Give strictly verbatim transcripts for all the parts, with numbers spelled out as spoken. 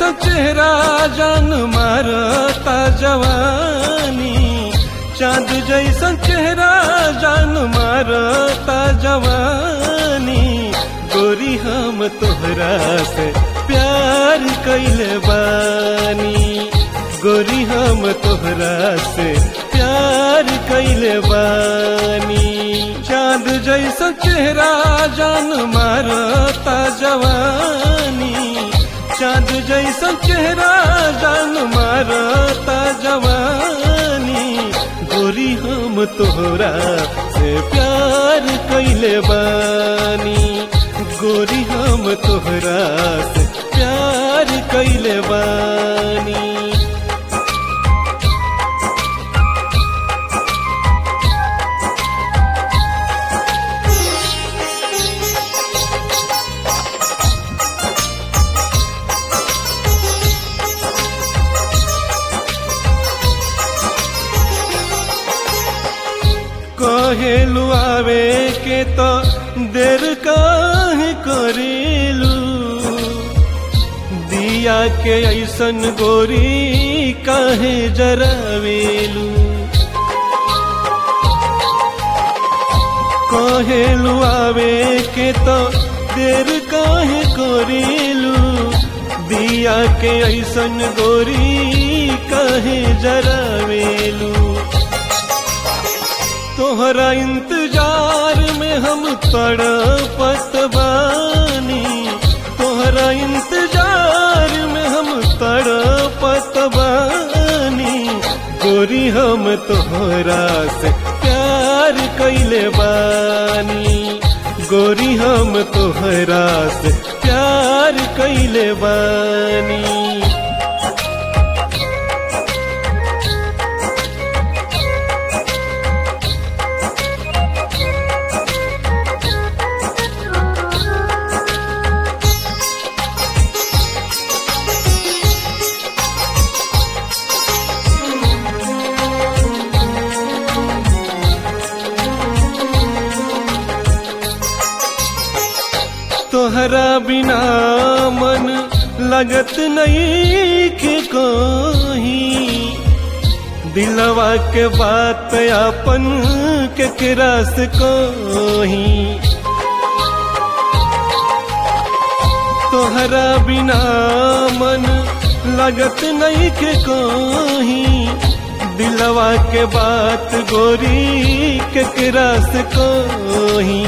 जैसा चेहरा जान मारता जवानी, चांद जैसा चेहरा जान मारता जवानी। गोरी हम तोहरा से प्यार कइले बानी, गोरी हम तोहरा से प्यार कइले बानी। चांद जैसा चेहरा जान मारता जवानी, चांद जैसा चेहरा जान मारता जवानी। गोरी हम तोहरा से प्यार कइले बानी, गोरी हम तोहरा से प्यार कइले बानी। कहेलू आवे के तो देर काहे करेलू, दिया के ऐसन गोरी काहे जरावेलू। कहेलू आवे के तो देर काहे करेलू, दिया के ऐसन गोरी काहे जरावेलू। तोहरा इंतजार में हम तड़पत बानी, तोहरा इंतजार में हम तड़पत बानी। गोरी हम तोहरा से प्यार कइले बानी, गोरी हम तोहरा से प्यार कइले बानी। तोहरा बिना मन लगत नहीं के कोही, दिलवा के बात अपन केकरा से कोही। तोहरा बिना मन लगत नहीं के कोही, दिलवा के बात गोरी केकरा से कोही।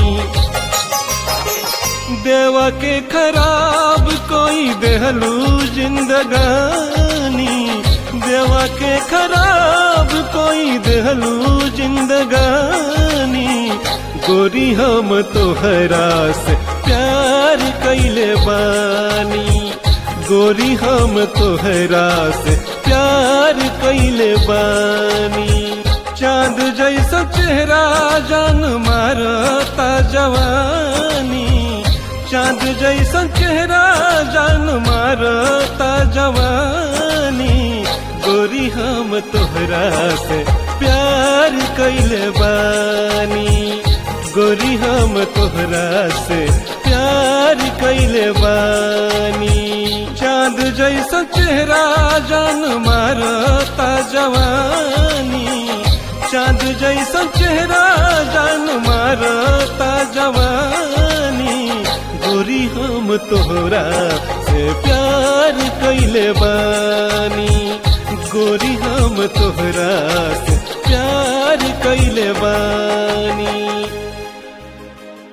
देवा के खराब कोई देहलू जिंदगानी, देवा के खराब कोई देहलू जिंदगानी। गोरी हम तोहरा से प्यार कइले बानी, गोरी हम तोहरा से प्यार कइले बानी। चांद जैसा चेहरा जान मारता जवानी, चांद जैसा चेहरा जान मारता जवानी। गोरी हम तोहरा से प्यार कइले बानी, गोरी हम तोहरा से प्यार कइले बानी। चांद जैसा चेहरा जान मारता जवानी, चांद जैसा चेहरा जान मारता जवानी। गोरी हम तोहरा से प्यार कइले बानी, गोरी हम तोहरा से प्यार कइले बानी।